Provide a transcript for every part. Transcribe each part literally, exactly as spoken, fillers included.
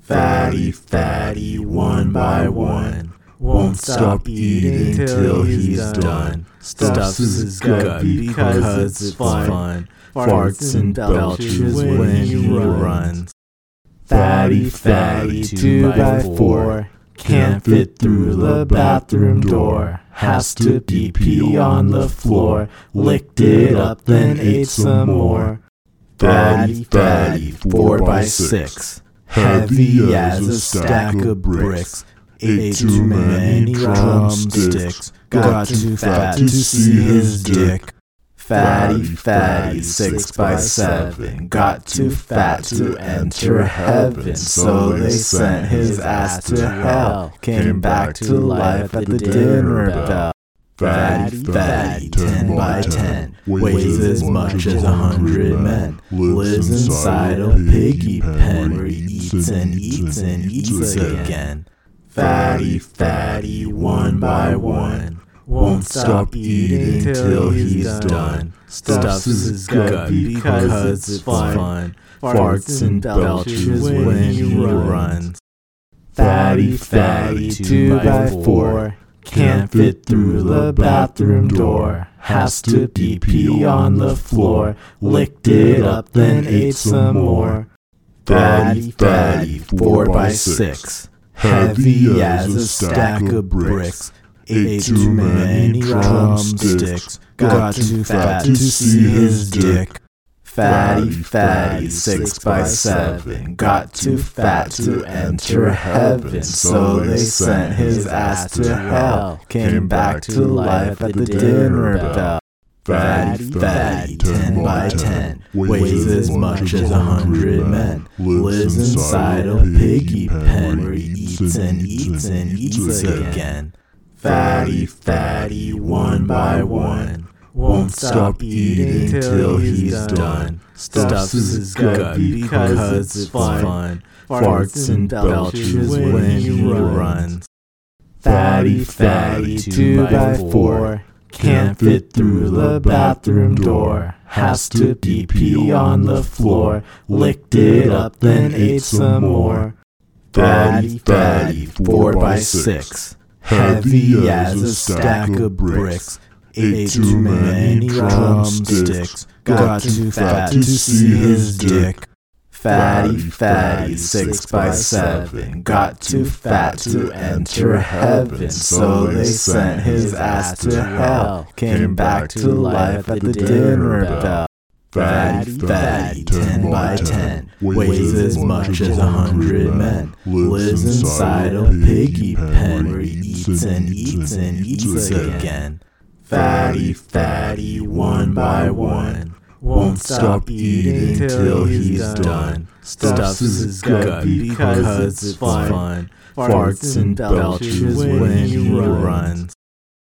Fatty, fatty, one by one, won't stop eating till he's done. Stuffs his gut because it's fun, farts and belches when he runs. Fatty, fatty, two by four, can't fit through the bathroom door. Has to pee pee on the floor, licked it up then ate some more. Fatty, fatty, four by six, heavy as a stack of bricks. Ate too many drumsticks, got too fat to see his dick. Fatty, fatty, six by seven, got too fat to enter heaven, so they sent his ass to hell, came back to life at the dinner bell. Fatty, fatty, ten by ten, weighs as much as a hundred men, lives inside a piggy pen where he eats and eats and eats again. Fatty, fatty, one by one, won't stop eating till he's done. Stuffs his gut because it's fun, farts and belches when he runs. Fatty, fatty, two by four, can't fit through the bathroom door. Has to pee pee on the floor, licked it up then ate some more. Fatty, fatty, four by six, heavy as a stack of bricks. Ate too many drumsticks, got too fat to see his dick. Fatty, fatty, six by seven, got too fat to enter heaven, so they sent his ass to hell, came back to life at the dinner bell. Fatty, fatty, ten by ten, weighs as much as a hundred men, lives inside a piggy pen where he eats and eats and eats again. Fatty, fatty, one by one, won't stop eating till he's done. Stuffs his gut because it's fun, farts and belches when he runs. Fatty, fatty, two by four, can't fit through the bathroom door. Has to pee pee on the floor, licked it up then ate some more. Fatty, fatty, four by six, heavy as a stack of bricks. Ate too many drumsticks, got too fat to see his dick. Fatty, fatty, six by seven, got too fat to enter heaven, so they sent his ass to hell, came back to life at the dinner bell. Fatty, fatty, ten by ten, weighs as much as a hundred men, lives inside a piggy pen where he eats and eats and eats again. Fatty, fatty, one by one, won't stop eating till he's done. Stuffs his gut because it's fun, farts and belches when he runs.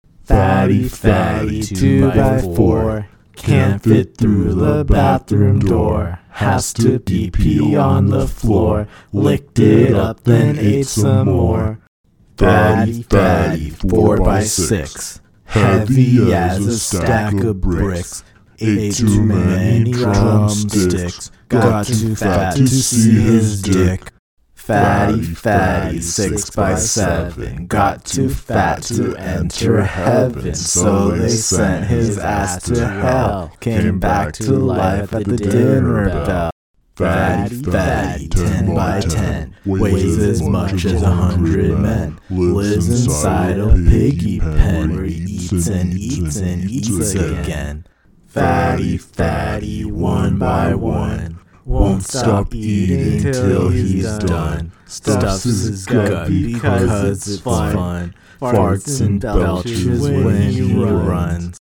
Fatty, fatty, two by four, can't fit through the bathroom door. Has to pee pee on the floor, licked it up then ate some more. Fatty, fatty, four by six, heavy as a stack of bricks. Ate too many drumsticks, got too fat to see his dick. Fatty, fatty, six by seven, got too fat to enter heaven, so they sent his ass to hell, came back to life at the dinner bell. Fatty, fatty, ten by ten, weighs as much as a hundred men, lives inside a piggy pen where he eats and eats and eats again. Fatty, fatty, one by one, won't stop eating till he's done. Stuffs his gut because it's fun, farts and belches when he runs.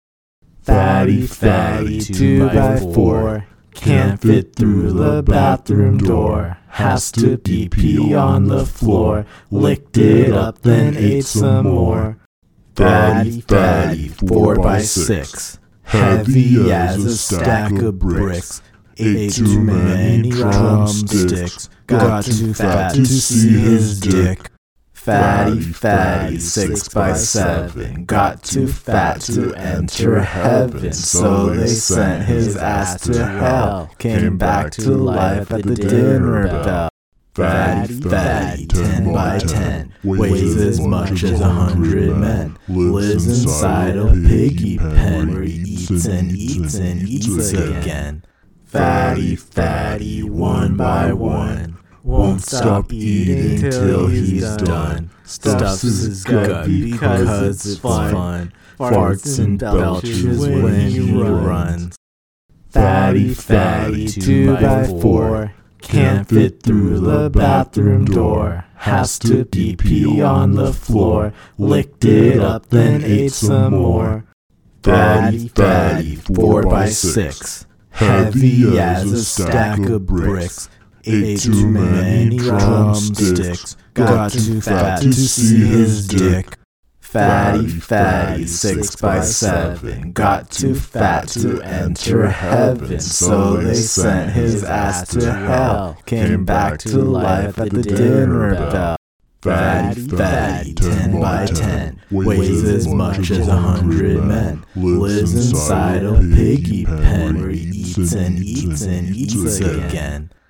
Fatty, fatty, two by four, can't fit through the bathroom door. Has to pee pee on the floor, licked it up then ate some more. Fatty, fatty, four by six, heavy as a stack of bricks. Ate too many drumsticks, got too fat to see his dick. Fatty, fatty, six by seven, got too fat to enter heaven, so they sent his ass to hell, came back to life at the dinner bell. Fatty, fatty, ten by ten, weighs as much as a hundred men, lives inside a piggy pen where he eats and eats and eats again. Fatty, fatty, one by one, won't stop eating till he's done. Stuffs his gut because it's fun, farts and belches when he runs. Fatty, fatty, two by four, can't fit through the bathroom door, has to pee pee on the floor, licked it up then ate some more. Fatty, fatty, four by six, heavy as a stack of bricks, ate too many drumsticks, got too fat to see his dick. Fatty, fatty, six by seven, got too fat to enter heaven, so they sent his ass to hell, came back to life at the dinner bell. Fatty, fatty, ten by ten, weighs as much as a hundred men, lives inside a piggy pen where he eats and eats and eats again.